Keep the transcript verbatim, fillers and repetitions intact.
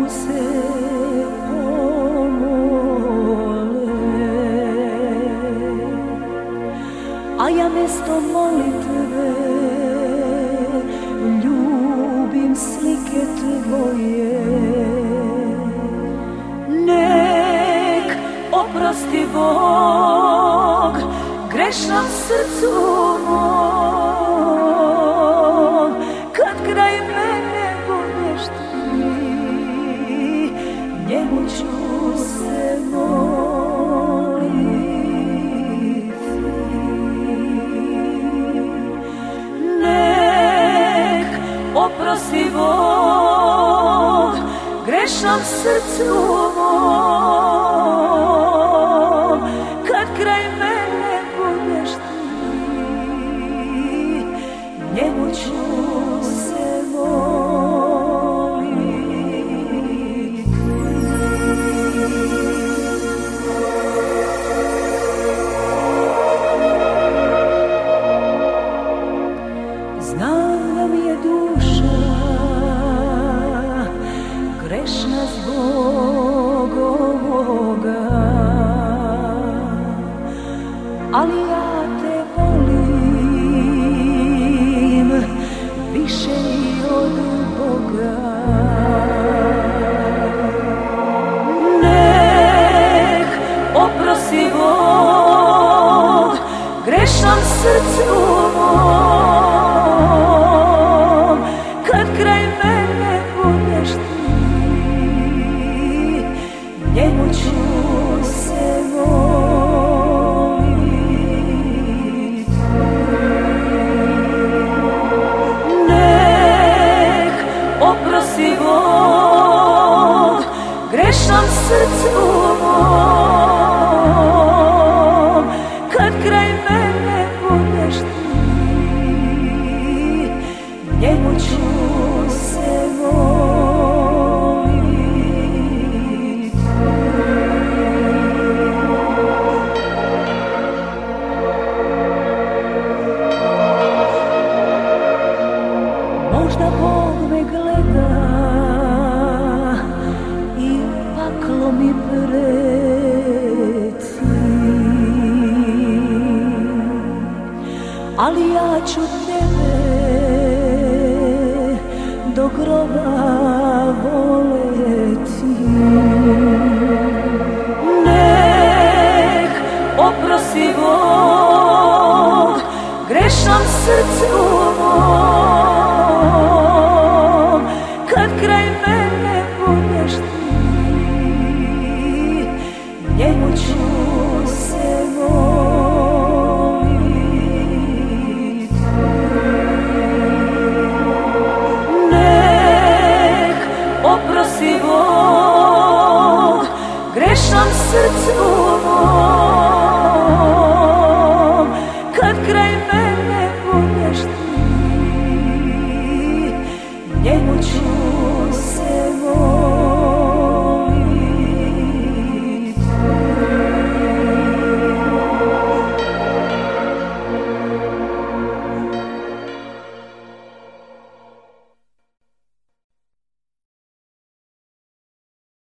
se pomole, a ja mesto molitve ljubim slike tvoje. Nek oprosti Bog grešnom srcu mom, kad kraj mene budeš ti, njemu ću se moliti. Nek oprosti Bog grešnom srcu mom, kad kraj mene budeš ti, njemu ću se moliti. Znam da mi je duša grešna zbog ovoga, ali ja te volim više i od Boga. Nek oprosti Bog grešnom srcu mom, kad kraj mene budeš ti, njemu ću se moliti. Nek oprosti Bog grešnom srcu mom, kad kraj mene budeš ti, njemu ću se moliti. Možda Bog me gleda i paklo mi preti, ali ja ću tebe do groba voleti. Nek oprosti Bog grešnom srcu mom, kad kraj mene budeš ti, njemu ću se moliti. Nek oprosti Bog grešnom srcu